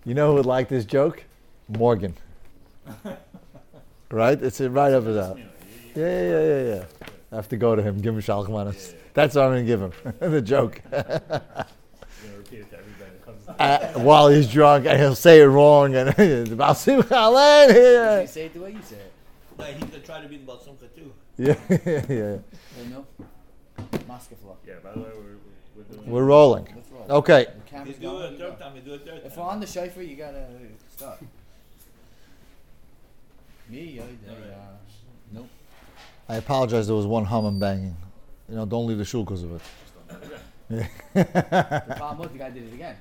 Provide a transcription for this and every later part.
You know who would like this joke? Morgan. Right? It's right over there. Yeah. I have to go to him, give him Shalach Manos. That's what I'm going to give him. The joke. Repeat it to everybody that comes. While he's drunk, and he'll say it wrong, and it's about Simcha Alein. You say it the way you say it. No, he's gonna try to be the Balsumcha too. Yeah. You know? Maskefla. Yeah, by the way, we're doing We're rolling. Let's roll. Okay. The We camera's do going. it third time. We do it third time. If we're on the shofar, you gotta start. Me, nope. I apologize. There was one hum and banging. Don't leave the shul because of it. The problem was the guy did it again.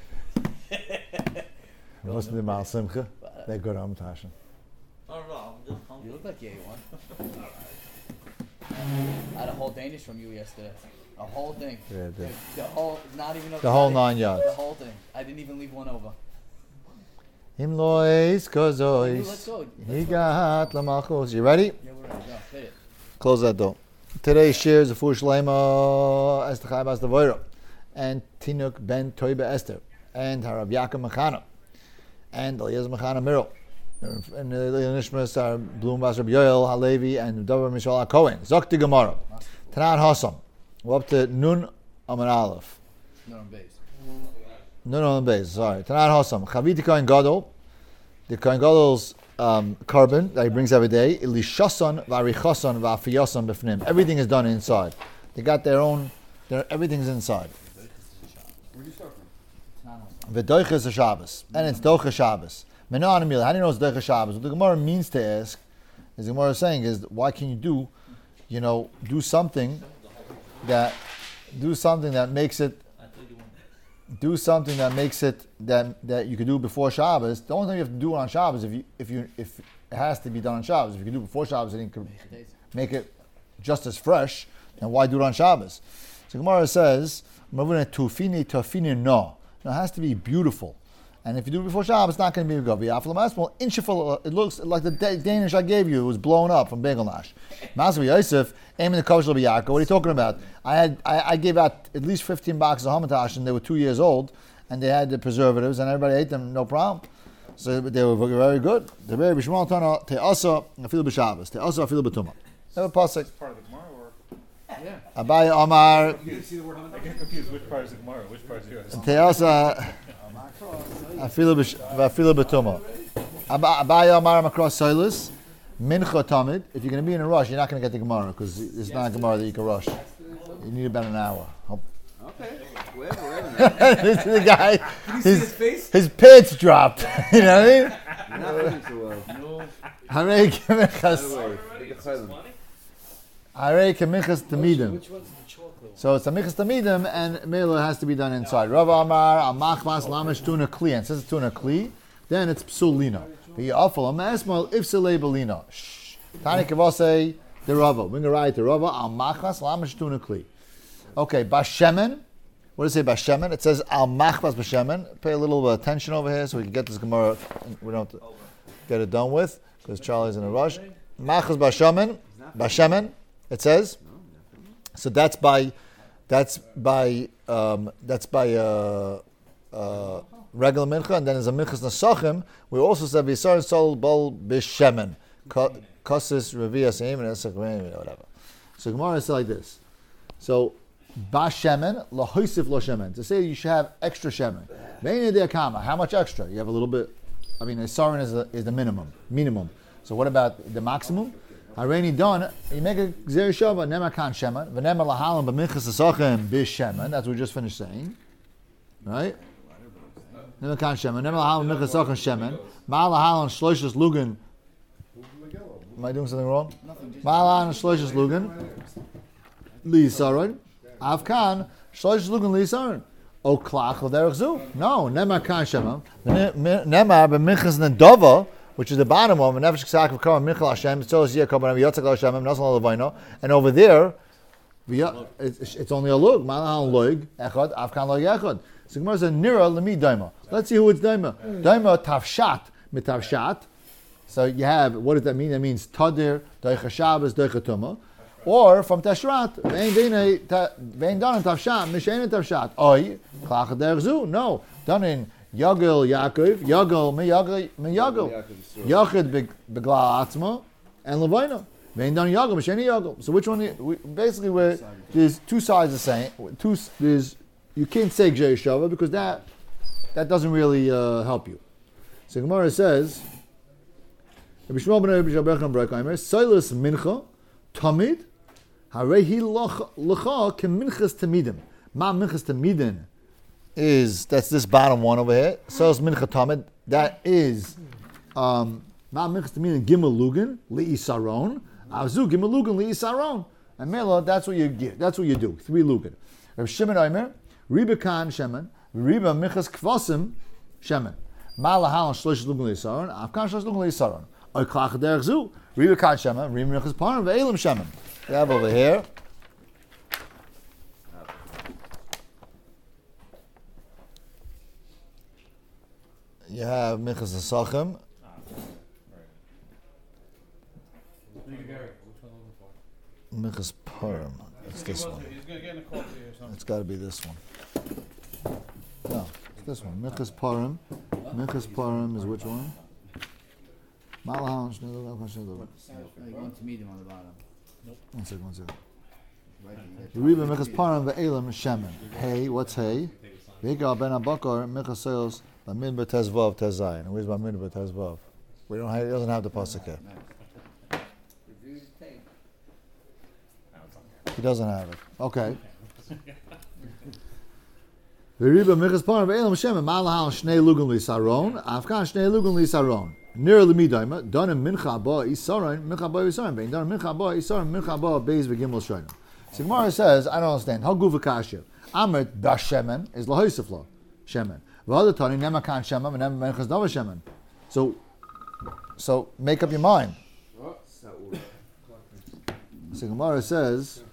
Listen to Mal Simcha. They're good on Tasha. Oh no, I'm just You hungry. look like you ate one. I had a whole Danish from you yesterday. A whole thing. Yeah, The whole, not even the whole 9 yards. The whole thing. I didn't even leave one over. Him lois Let's kozois. go. He got lamachos. You ready? Yeah, we're ready. Go. Hit it. Close that door. Today's share is a full shlema Esther Chai Bas Devoira and Tinuk Ben Toiba Esther and Harab Yaakov Mechana and Eliezer Mechana Mirel and the Nishmas are Bloom Bas Reb Yoel Halevi and Dover Mishal HaKohen. Zokti Gemara. Tanan Hassam. We're up to Nun Amar Aleph. No, on base. Nun on the base. Sorry. Tanan Hassam. Chaviti Kohen Gadol. The Kohen Gadol's carbon that he brings every day. Ilishason varichason vafiyason b'fnim. Everything is done inside. They got their own. Everything's inside. Where do you start from? V'doicha is a Shabbos, and it's docha Shabbos. Menon Amil. How do you know it's docha Shabbos? What the Gemara means to ask, is the Gemara is saying is why can you do something that makes it. Do something that makes it that you could do before Shabbos. The only time you have to do it on Shabbos if it has to be done on Shabbos. If you can do it before Shabbos, then you can make it just as fresh. Then why do it on Shabbos? So Gemara says, "Tufini no." Now it has to be beautiful, and if you do it before Shabbos, it's not going to be good. It looks like the Danish I gave you. It was blown up from Bagel Nash. Masav Yosef, aiming the Kosher B'Yakov. What are you talking about? I gave out at least 15 boxes of Hamatash, and they were 2 years old, and they had the preservatives, and everybody ate them, no problem. So they were very good. The very Bishmal Tana Te'asa Afil B'Shabbos Te'asa Afil B'Tumah. They were pasuk. part of the Gemara, or Yeah. Abai Omar I get confused which part is the Gemara, which part is yours. Te'asa Afil B'Tumah. Abai Omar Makros Soilus Mincha Tamid. If you're going to be in a rush, you're not going to get the Gemara because it's not a Gemara that you can rush. You need about an hour. Okay. Whatever. This is the guy. His face? His pants dropped. You know what I mean? You're not looking so well. Harei kemichas. Take a silent. Harei kemichas tamidim. Which one's the chocolate? So it's a michas tamidim, and Mela has to be done inside. Rav Amar al machmas lamish tuna kli. And since it's tuna kli, then it's psulina. The awful amasmal ifsele belina. Shh. Tani kavase the Rava. We're going to write the Rava al machmas lamish tuna kli. Okay, bashemen. What does it say bashemen? It says al machmas bashemen. Pay a little attention over here so we can get this Gemara. We don't have to get it done with because Charlie's in a rush. Machmas bashemen. Bashemen. It says. So that's by regular mincha, and then there's a minchas nasachim. We also said v'yisar sol bol b'shemen kosis revias eim and whatever. So Gemara says like this. So bashemen lahoisif lo shemen. To say you should have extra shemen. Ve'ini de'akama. How much extra? You have a little bit. I mean, a sarin is the minimum. So what about the maximum? Already done. You make a gzer shava nema kan shemen v'nema lahalim b'minchas nasachim b'shemen. That's what we just finished saying, right? Nema kan shemen nema lahalim b'minchas nasachim shemen. Ma'alahalim shloishes lugan. Am I doing something wrong? Ma'alahalim shloishes lugan. Li saron. Avkan shloishes lugan li saron. O klach l'derech zu. No, nema kan shemen. Nema b'minchas nedava, which is the bottom of Nefesh K'sak of Karam Minchal Hashem. It's always Yekab and Yotzak Hashem and Nasal Levayno. And over there, it's only a lug. Malahal lug echad Afkan lug echad. So Gemara says Nira lemi daima. Let's see who it's daima. Daima tavshat mitavshat. So you have, what does that mean? That means tadir doicha Shabbos doicha tuma, or from tashrat vein done in tavshat mishein tavshat. Oy klach derech zu. No, done in Yagel Yaakov, Yagel me Yagel. Yachid begla atzma and levina. Vein dan Yagel, Mesheni Yagel. So which one? Basically, where there's two sides of saying there's you can't say Gzei Shava because that doesn't really help you. So Gemara says, Rabbi Shmuel ben Rabbi Shabbat Brakaimer, Silas mincha tamid harehi lacha keminchas tamidim. Ma minchas tamidin that's this bottom one over here. Silas mincha tamid. That is ma minchas tamidin gimel lugan liisaron. Avzu gimel lugan liisaron. And Mela, that's what you get. That's what you do. 3 lugan. Rabbi Shimon Aimer, Riba kan shemen, Riba minchas kvasim shemen. Malahal shlosh lugan liisaron. Avkan shlosh lugan liisaron. Oy klach derech zu. Riba kan shemen, Riba minchas parim ve'elim shemen. We have over here. You have minchas asachim. Minchas parim. It's this one. He's gonna get in a coffee or something. It's got to be this one. No, it's this one. Minchas parim. Minchas parim is which one? Malahal shlosh lugan liisaron. You want to meet him on the bottom. One second. Right. Riba minchas parim ve'elim shemen. Hey, what's hey? V'ikar ben abakar minchas sales b'min b'tezvav tezayin. Where's b'min b'tezvav? We don't have. It doesn't have the pasuk here. Review the tape. He doesn't have it. Okay. V'riba minchas parim ve'elim shemen. Malahal shnei lugan liisaron. Afkan shnei lugan liisaron. Near lemidayma, danim mincha ba isaron, mincha ba isaron, bein danim mincha ba isaron, mincha ba beis v'gimel shoyim. So Gemara says, I don't understand. How guva kasha? Amrit da shemen is lahoisif lo shemen. V'hada tani nema kan shemen v'nema minchas dava shemen. So make up your mind. So Gemara says,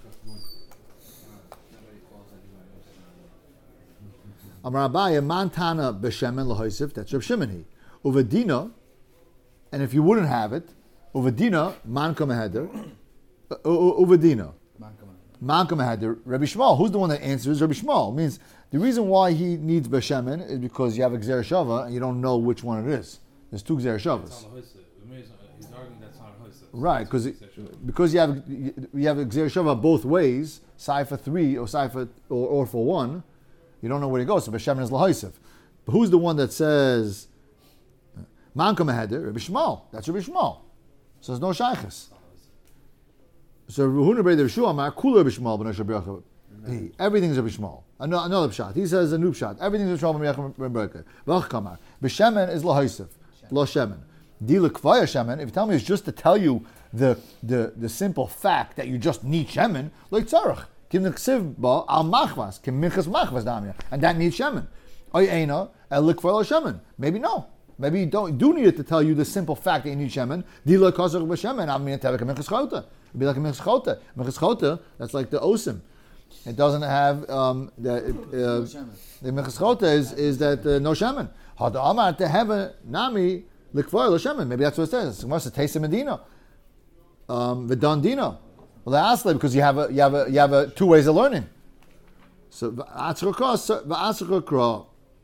Amar Abaye mantana b'shemen lahoisif. That's Reb Shimon he. Uvadina. And if you wouldn't have it, Uvadina, Manka Meheder, Uvadina, Manka Meheder, Rabbi Shmuel, who's the one that answers? Rabbi Shmuel. Means the reason why he needs Beshemen is because you have a Gzer Shava and you don't know which one it is. There's 2 Gzer Shavas. He's arguing that's not a Right, because you have a Gzer Shava both ways, Saifa 3 or Saifa or for 1, you don't know where it goes. So Beshemen is Lahaisif. But who's the one that says Manka Meheder, Rabbi Shmuel. That's Rabbi Shmuel. So there's no shaykhis. So Rehuna B'Rei Yeshua Amar Kula Rabbi Shmuel B'Nei Shabbat. Everything's Rabbi Shmuel. Another pshat. He says a new pshat. Everything's Rabbi Shmuel B'Nei Shabbat. V'ach Kamar. B'Shemen is Lahaisif. Lo Shemen. Dila Kvaya Shemen. If you tell me it's just to tell you the simple fact that you just need Shemen, like Tzarech. Kim Neksiv Ba Al Machvas. Kim Minchas Machvas Damya. And that needs Shemen. Oy Eina El Likvaya Lo Shemen. Maybe no. Maybe you do need it to tell you the simple fact that you need shemen. Dila kazach b'shemen. I'm going to have a minchas chota. It'd be like a minchas chota. Minchas chota. That's like the osim. It doesn't have the minchas chota is that no shemen. Hada amar to have a nami likvar lo shemen. Maybe that's what it says. It's a taste of medina. V'dan dina. Well, they ask because you have a 2 ways of learning. So v'atzra kra.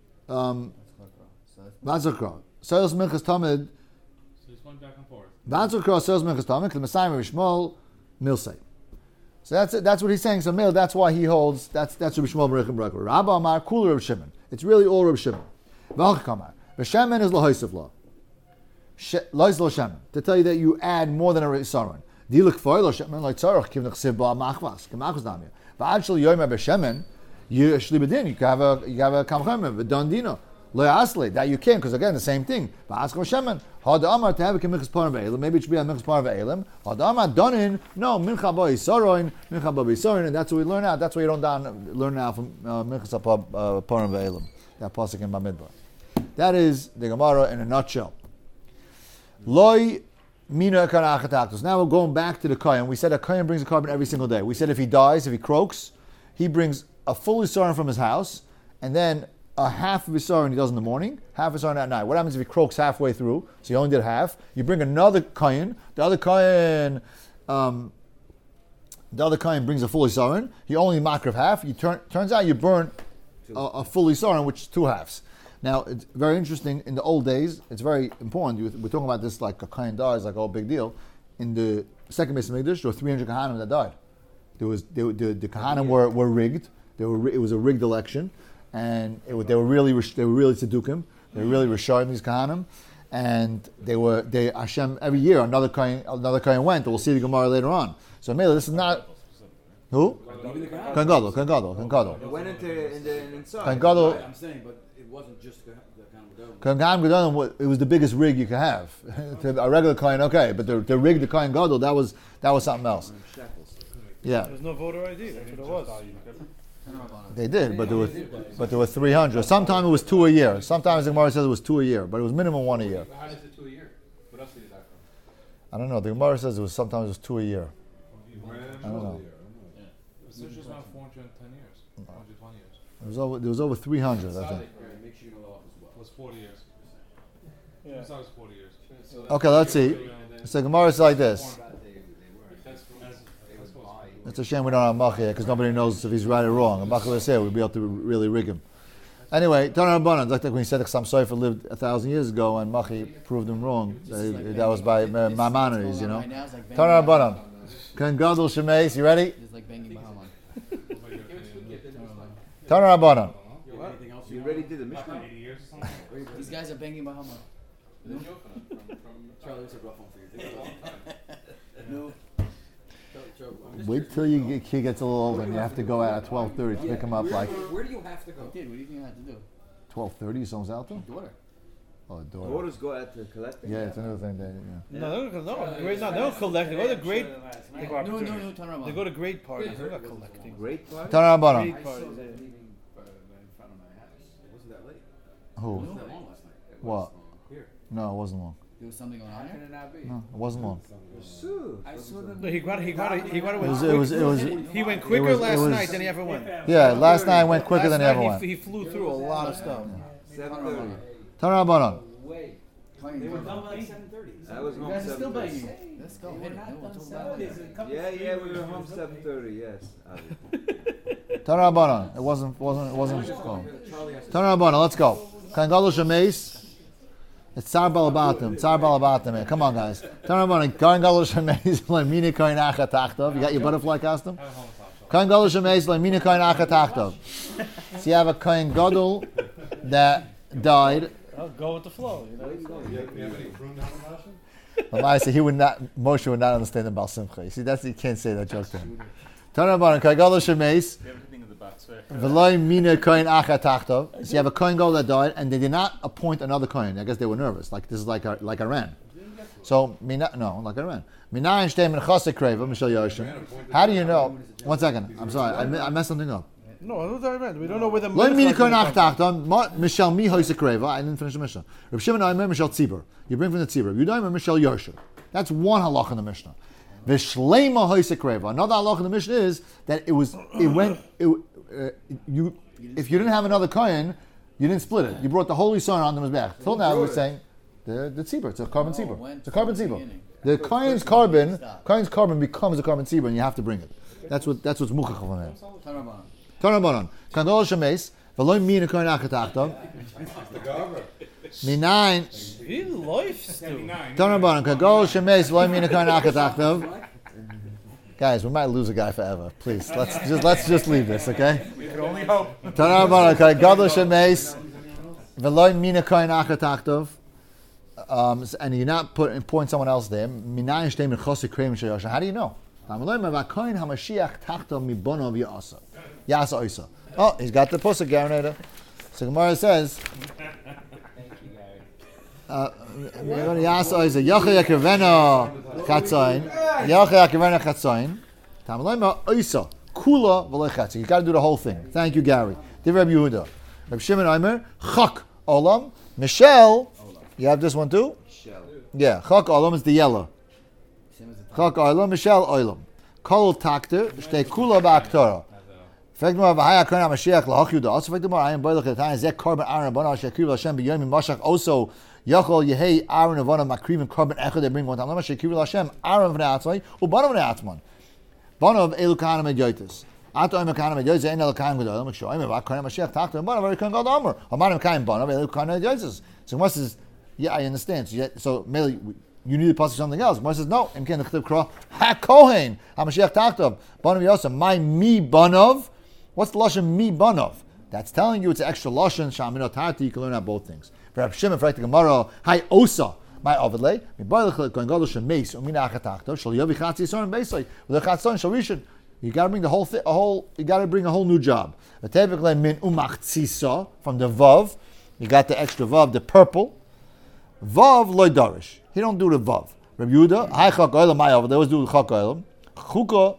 V'atzra. Sales minchas tamid. So he's going back and forth. V'atzra sales minchas tamid. The Messiah Rishmol milsei. So that's what he's saying. So Mil, that's why he holds. That's Rabbi Shmuel Berechim Brakar. Rabba Amar Kula Rabbi Shimon. It's really all Rabbi Shimon. V'ach Kamar. V'Shemen is lahoisav lo. Lois lo Shemen. To tell you that you add more than a Saron. Dilik foy lo Shemen like Tzarech Kiv Nechsiv Ba Machvas K'Machvas Damya. V'ad Shel Yomer B'Shemen you Shli B'Din. You have a Kamchem V'Don Dino. Lo Asle that you can because again the same thing. V'Ask Shemen. Had Amar to have a K'Minchas Parim Ve'elim. Maybe it should be a Minchas Parim Ve'elim. Had Amar Donin. No Mincha Ba Yisaron. Mincha Ba Yisaron. And that's what we learn out. That's what you don't learn now from Minchas Parim Ve'elim. That pasuk in Bamidbar. That is the Gemara in a nutshell. Loi mina karachataktos. Now we're going back to the kohen. We said a kohen brings a carbon every single day. We said if he dies, if he croaks, he brings a full isaron from his house, and then a half of isaron he does in the morning, half isaron at night. What happens if he croaks halfway through? So he only did half. You bring another kohen. The other kohen brings a full isaron. He only makrav half. Turns out you burn a full isaron, which is 2 halves. Now, it's very interesting. In the old days, it's very important. We're talking about this like a Kohen dies, like a big deal. In the second Beis Hamikdash, there were 300 Kahanim that died. The Kahanim were rigged. It was a rigged election, and they were really Tzedukim. They were really Rishayim, these Kahanim, and Hashem every year another Kohen went. We'll see the Gemara later on. So Mela, this is not who? Kohen Gadol. It went into inside. Kohen Gadol. I'm saying, but it wasn't just the kind of Kohen Gadol, it was the biggest rig you could have. A regular Kohen, okay, but the rig, the Kohen Gadol, that was something else. Yeah, There's no voter ID. That's what it was. they did, but there were 300. Sometimes it was 2 a year. Sometimes the Gemara says it was 2 a year, but it was minimum 1 a year. How is it 2 a year? What else did you die from? I don't know. The Gemara says sometimes it was 2 a year. I don't know. It's just around 410 years, 420 years. There was over 300, I think. Make sure you know off as well. It was 40 years. Yeah. It was 40 years. Okay, let's see. So Gemara is like this. It's a shame we don't have Machia because nobody knows if he's right or wrong. And Machia was here, we'd be able to really rig him. Anyway, Tana Rabbanan, like when he said that Chassam Sofer lived 1,000 years ago and Machi proved him wrong. That was by Maimonides, you know. Right now it's like Tana Rabbanan. Kohen Gadol Shemeis, you ready? It's like banging Bahaman. Tana Rabbanan. Anything else You you ready want? to the Mishnah? 80 years or something? These guys are banging Bahaman. No? Charlie, it's a rough one for you. No. Wait till he gets a little older and you have to go out at 12:30 to pick him up like Where do you have to go? Dude, what do you think I have to do? 12:30, someone's out there? Daughter. Oh, daughter. Daughters go out to collect it? Yeah, it's another thing. Yeah. No, they don't collect. They go to great. They go, No, turn around. they go to great parties. They're not collecting. Great part? Tana Rabbanan. Great parties. Yeah. It wasn't that late. Who? It wasn't that long last night. What? Here. No, it wasn't long. There was something going on here? No, it wasn't long. Sue. No, he got It was. He went quicker was- last it was- night than he ever went. Yeah, last night went quicker than he Last ever night went. he flew through a lot of stuff. 7:30. Tana Rabbanan. They were done by 7:30. I was You home guys are still 7:30. banging. Let's go. Hit it. No, we'll talk about it later. Yeah, we were home 7:30. Yes. Tana Rabbanan. It wasn't long. Tana Rabbanan. Let's go. Kohen Gadol Shemeis. It's Tsar Balabatim, man. Come on, guys. Tana Rabbanan. Kohen Gadol Shemeis. Lemina Kohen Acha Tachtav. You got your butterfly costume? Kohen Gadol Shemeis. Lemina Kohen Acha Tachtav. So you have a Kohen Gadol that died. I'll go with the flow. You know? You have any prune down the Moshe would not understand the Baal Simcha. You see, you can't say that joke to him. Tana Rabbanan. Kohen Gadol Shemeis. Everything in the back, sir. V'loi mina kohen acha tachtav. So you have a kohen gadol that died, and they did not appoint another kohen. I guess they were nervous. Like this is like Iran. So like Iran. Minayin shtei min chasek kreva mishal yoshim. How do you know? 1 second. I'm sorry. I messed something up. No, I don't know what I meant. We don't know where the Loi mina kohen acha Melech tachtav. Mishal mi hoisek kreva. I didn't finish the Mishnah. Reb Shimon Aimer mishal tzibur. You bring from the tzibur. Yudaimer mishal yoshim. That's one halach in the Mishnah. V'shleima hoisek kreva. Another halach in the Mishnah is that if you didn't have another kohen, you didn't split it. You brought the holy son on the mizbech. Till now we're saying the tzibur. It's a carbon tzibur. It's a carbon tzibur. The kohen's carbon becomes a carbon tzibur, and you have to bring it. That's what's muchach from here. Tana Rabbanan. Kandol shemeis v'loy mina kohen acha tachtav. Minayin. He lives too. Tana Rabbanan. Kandol shemeis v'loy mina kohen acha tachtav. Guys, we might lose a guy forever. Please, let's just leave this, okay? We can only hope. Tana Rabbanan. Okay, Gadol shemeis v'loy mina kohen acha tachtav. And you're not point someone else there. Minayin shtei min chosek krem sheyosha. How do you know? V'kohen hamashiach tachtav mibonov yasa. Yasa oisa. Oh, he's got the pusik Garinator. So Gemara says. Yasa oisa. Yochei yakirveno chatzoin. Yochei yakirveno chatzoin. Tamalema oisa. Kula v'loy chatzoin. You got to do the whole thing. Thank you, Gary. Divrei Reb Yehuda. Reb Shimon Aimer. Chak olam. Michelle. You have this one too? Yeah. Chak olam is the yellow. Chak olam. Michelle olam. Kol takter. Shtei kula ba'aktora. Fegmar v'haya kohen hamashiach lahach Yehuda. Also fegmar ayin boilach etayim zeh korban Aaron b'nah shekriv Hashem b'yomim mashach also yachol yehei Aaron avona makrivim korban echad they bring one time. Lama shekriv Hashem Aaron v'nei atzmai u'banav v'nei atzman. Banav elu kahanim edyotis. Ata oim kain yoyzes ein el kain gedolim. Shoy oim va kain Mashiach tachta banav very kain god amor. Amanim kain banav el kain yoyzes. So Gemara says, yeah, I understand. So maybe you need to pass something else. Gemara says, no. Im ken the kra ha kohen Mashiach tachta banav yosem my mi banav. What's the lashon mi banav? That's telling you it's an extra lashon shaminot tarti. You can learn out both things. For Reb Shimon, for the Gemara, hi osa. My Ovidle, mi boilech going gadol meis umina achatachto shall yovi chatzi yisrael beisay with a chatzon shall rishon. You got to bring the whole thing, you got to bring a whole new job. V'tevik min umachtzisa from the vav. You got the extra vav, the purple. Vav loy darish. He don't do the vav. Reb Yehuda, hi chak olam my Ovidle. They always do the chak olam. Chuka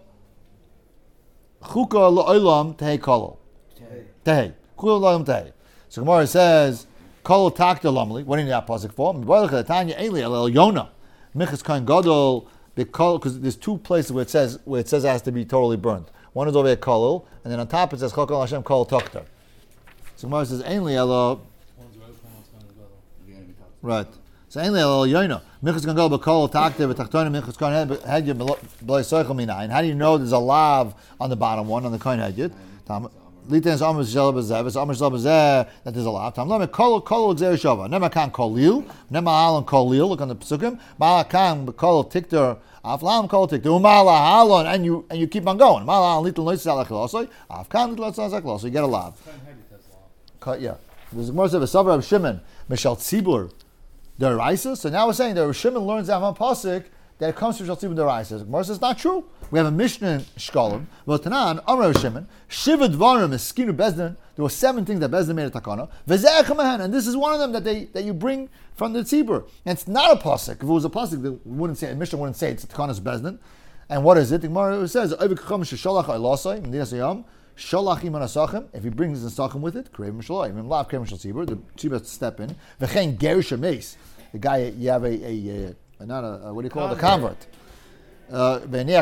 lo'olam tehei kolol. Tehei. Chuka lo'olam tehei. So Gemara says. Kol takta lamli. What do you need that pasuk for? Tanya Eli El Yona. Michas kain gadol. Because there's two places where it says it has to be totally burned. One is over at kolol, and then on top it says Chokol Hashem Kol Takta. So Gemara says Eli El. One's red, one's kind of leather. Right. So Eli El Yona. Michas kain gadol b'kol takta v'tachtona michas kain hedya b'lei soichel minayin. How do you know there's a lav on the bottom one on the kain hedyet? Litens Amos Zelabazeh, it's Amos Zelabazeh that there's a lot. Tam Lame Kol Xer Shava. Nema Kan Kolil, Nema Halon Kolil. Look on the Pesukim. Mala Kan Kol Tikter. Aflam Kol Tikter. Umala Halon, and you keep on going. Mala Halon Little Lois Zalachilosoi. Afkan Little Lois Zalachilosoi. You get a lav. Yeah. There's more of a Savar of Shimon. Mishal Tzibur. The Raisa. So now we're saying that Shimon learns that from Pasuk that it comes from Mishal Tzibur the Raisa. Gemara says not true. We have a Mishnah in Shkolim. V'tanan Amar Shimon Shiva Dvarim Eskinu Bezdin. There were 7 things that Bezdin made a takana. V'zeh Chamahan, and this is one of them that you bring from the tzibur. And it's not a pasuk. If it was a pasuk, the Mishnah wouldn't say it's a takanas Bezdin. And what is it? The Gemara says Oivik Chacham Shesholach Eilasai M'dinas Yom Sholach Iman Asachim. If he brings his asachim with it, Krev Mishalai. Im Lav Krev Mishal Tzibur. The tzibur has to step in. V'chein Gerish Meis. The guy you have not a what do you call it? A convert. And another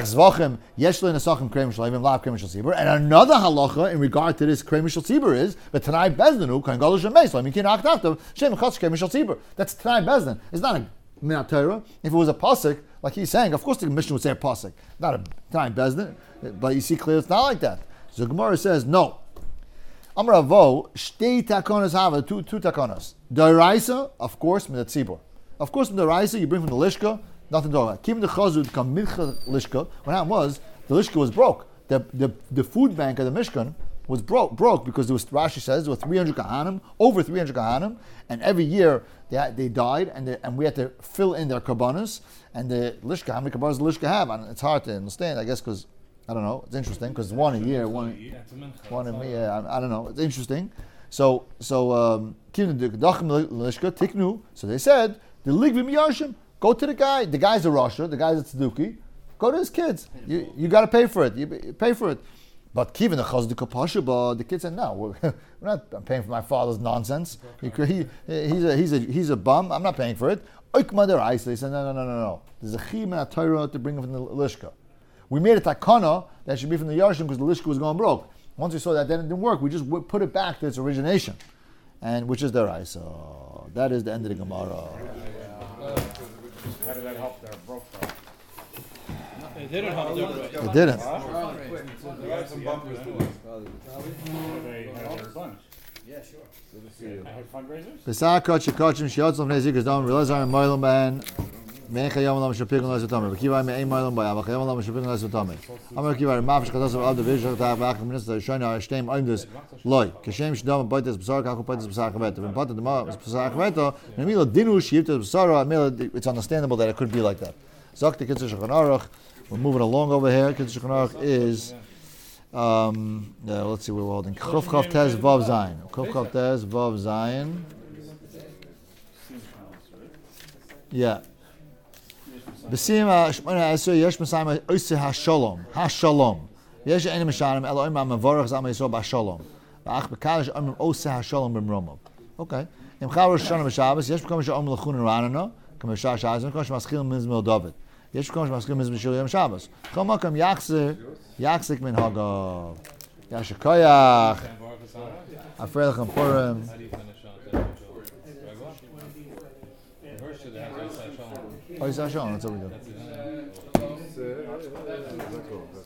halacha in regard to this kremishal tzibur is but Tanai Bezdinu kan gadol shemeis lo mikin achtaftav shem chatz kremishal tzibur. That's Tanai Bezdin. It's not a minat Torah. If it was a pasuk, like he's saying, of course the Mishnah would say a pasuk, not a Tanai Bezdin. But you see clearly it's not like that. So Gemara says no. Amar Avo shtei takonos hava two takonos. Daraisa, of course, min the tzibur. Of course, from the Raisa you bring from the lishka. Nothing to talk about. Kim the chazud come mincha lishka. What happened was the lishka was broke. The food bank of the Mishkan was broke because there was, Rashi says there were 300 kahanim, over 300 kahanim, and every year they died, and we had to fill in their karbanos. And the lishka, how many karbanos the lishka have? And it's hard to understand, I guess, because I don't know. It's interesting because one a year, one a year. I don't know. It's interesting. So kim the gedachim lishka tiknu. So they said the ligvim yarshim. Go to the guy. The guy's a Rasha. The guy's a Tzeduki. Go to his kids. You got to pay for it. You pay for it. But Kivin the Chaz the Kapasha, the kid said, "No, we're not paying for my father's nonsense. He's a bum. I'm not paying for it." Oikma der Eis. They said, "No. There's a chim and a Torah to bring him from the lishka. We made a takana that should be from the Yarshim because the lishka was going broke. Once we saw that then it didn't work. We just put it back to its origination, and which is der Eis. So that is the end of the Gemara." How did that help their broke though? It didn't help their It didn't. They had some bumpers anyway. They had their bunch. Yeah, sure. I had fundraisers? Pesach Kochim Shiotzel Vnei Zikas Dom Relazar and Moilam Ben Mecha Yom Lam Shapikon Las V'Tomer V'Kiva Me'ei Moilam Bay Avach Yom Lam Shapikon Las V'Tomer Amar Kiva Mafish Chadas Av the Vision Tav V'Achim Minister Shana Ashtem Oimdus Loi Kashem Shdom Baites B'Sar Kaku Baites B'Sar Chaveto When Baites B'Sar Chaveto Nemila Dinu Shivtes B'Sar it's understandable that it could be like that. Zok the Kitzur Shulchan Aruch. We're moving along over here. Kitzur Shulchan Aruch is let's see where we're holding. Chuf Chav Tez Vav Zayin. Chuf Chav Tez Vav Zayin. Yeah. B'sim Shmona Esrei Yesh Mesayim Oiseh HaShalom. HaShalom. Yesh Einim Meshanim Elo Oimam Mevorach Zam Yisrael BaShalom. V'ach B'Kadish Oimam Oseh HaShalom B'Mromov. Okay. Im Chav Rosh Hashanah B'Shabbos Yesh B'Kom Yisrael Oim L'chun Ranana Kom Yishar Shazim Kom Shmaschil Mizmil David. Yesh B'Kom Shmaschil Mizmil Shil Yom Shabbos. Chol Makam Yaksik Min Hagav. Yashikoyach. Afreilchem Purim. How do you finish on the verse should have Ois HaShalom. Oh, Yisrael Shalom. That's what we do. That's it.